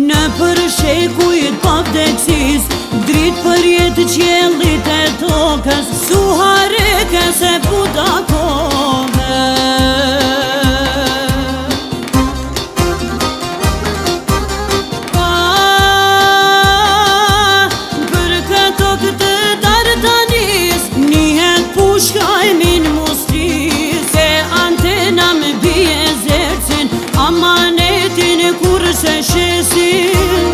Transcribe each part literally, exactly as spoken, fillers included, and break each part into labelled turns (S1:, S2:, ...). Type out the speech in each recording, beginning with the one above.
S1: Në përshekujt pa vdeksis, dritë për jetë qjellit e tokës, suhareke se buda kove. Për këto këtë dardanis, njëhet pushka e min mustris, se antena me bje zercin, amanetin kur se shesin.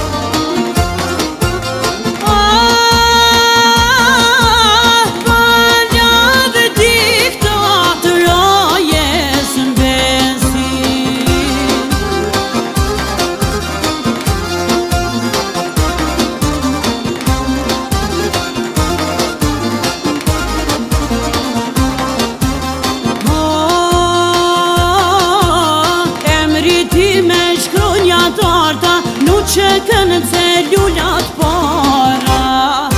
S1: Nuk që kënë celullat para,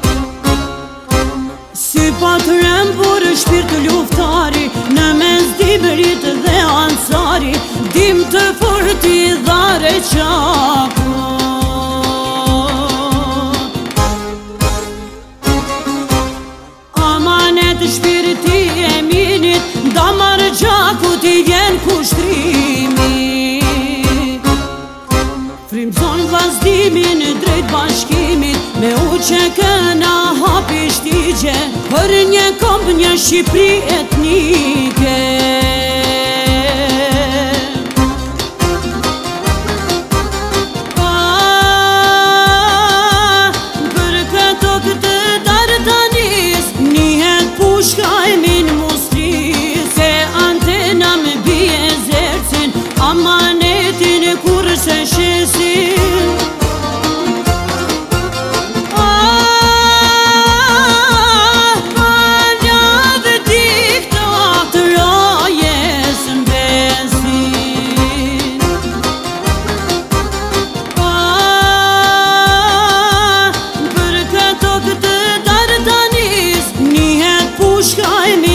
S1: sy patrem për shpirt luftari, në mes dimrit dhe ansari, dim të forti dhare qako. Amanet shpirti e minit, damar gjaku t'i vjen kushtrimi. Frimzon vazhdimin drejt bashkimit, me u që këna hapi shtigje, për një komp një Shqipri etnike. Për këto këtë dardanis, njëhet pushka e min mustris, se antena me bje zercin, amanetin kur se shesin. Për këto këtë dardanis, njëhet pushka e